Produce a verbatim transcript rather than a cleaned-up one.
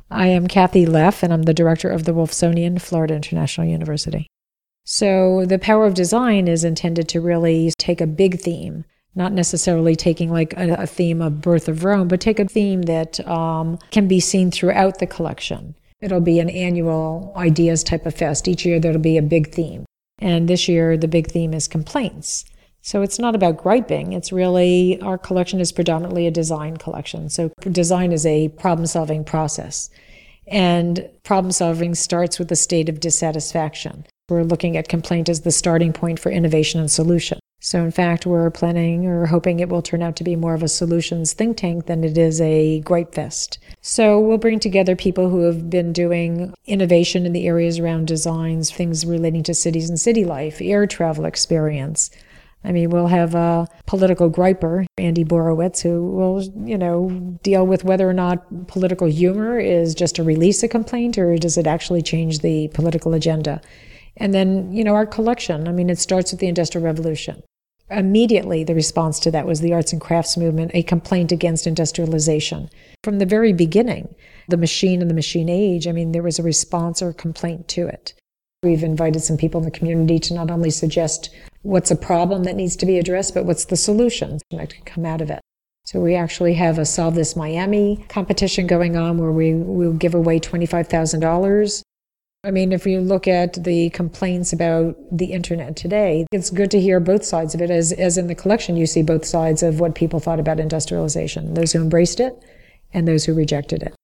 I am Kathy Leff, and I'm the director of the Wolfsonian, Florida International University. So the power of design is intended to really take a big theme, not necessarily taking like a, a theme of Birth of Rome, but take a theme that um, can be seen throughout the collection. It'll be an annual ideas type of fest. Each year there'll be a big theme. And this year the big theme is complaints. So it's not about griping. It's really, our collection is predominantly a design collection. So design is a problem-solving process. And problem-solving starts with a state of dissatisfaction. We're looking at complaint as the starting point for innovation and solution. So in fact, we're planning or hoping it will turn out to be more of a solutions think tank than it is a gripe fest. So we'll bring together people who have been doing innovation in the areas around designs, things relating to cities and city life, air travel experience. I mean, we'll have a political griper, Andy Borowitz, who will, you know, deal with whether or not political humor is just to release a complaint or does it actually change the political agenda. And then, you know, our collection, I mean, it starts with the Industrial Revolution. Immediately, the response to that was the arts and crafts movement, a complaint against industrialization. From the very beginning, the machine and the machine age, I mean, there was a response or a complaint to it. We've invited some people in the community to not only suggest what's a problem that needs to be addressed, but what's the solution that can come out of it. So we actually have a Solve This Miami competition going on where we will give away twenty-five thousand dollars. I mean, if you look at the complaints about the internet today, it's good to hear both sides of it. As, as in the collection, you see both sides of what people thought about industrialization, those who embraced it and those who rejected it.